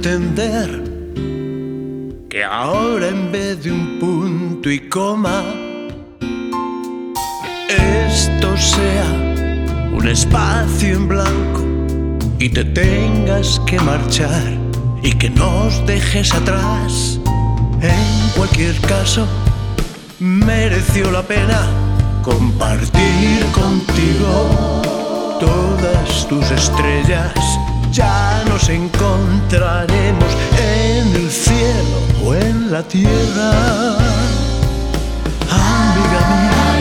entender que ahora en vez de un punto y coma, esto sea un espacio en blanco y te tengas que marchar y que nos dejes atrás. En cualquier caso, mereció la pena compartir contigo todas tus estrellas. Ya nos encontraremos en el cielo o en la tierra. Amiga mía,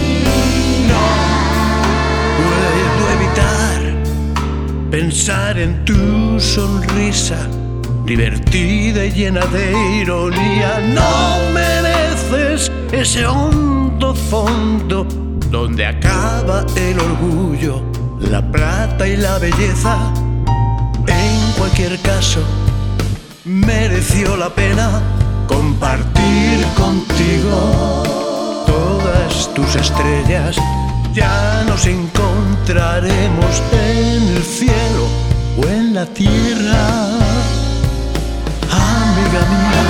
no puedo evitar pensar en tu sonrisa divertida y llena de ironía. No mereces ese hondo fondo donde acaba el orgullo, la plata y la belleza. En cualquier caso, mereció la pena compartir contigo todas tus estrellas. Ya nos encontraremos en el cielo o en la tierra. Amiga mía,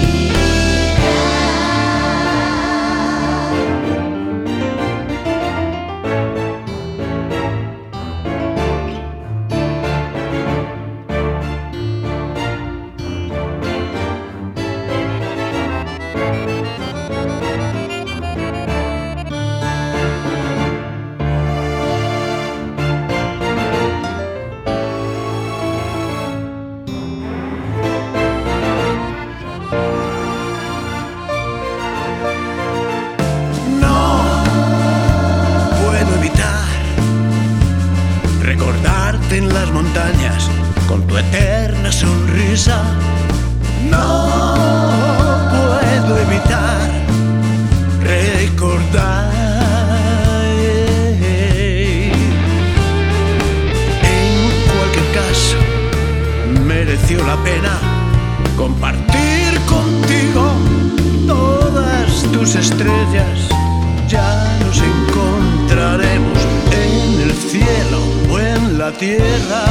recordarte en las montañas con tu eterna sonrisa. No puedo evitar recordar. En cualquier caso, mereció la pena compartir contigo todas tus estrellas. Ya nos encontraremos en el cielo o en la tierra.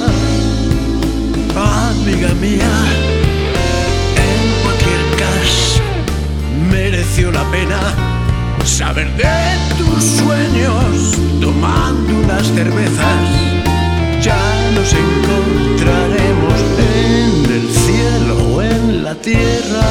Amiga mía, en cualquier caso, mereció la pena saber de tus sueños tomando unas cervezas. Ya nos encontraremos en el cielo o en la tierra.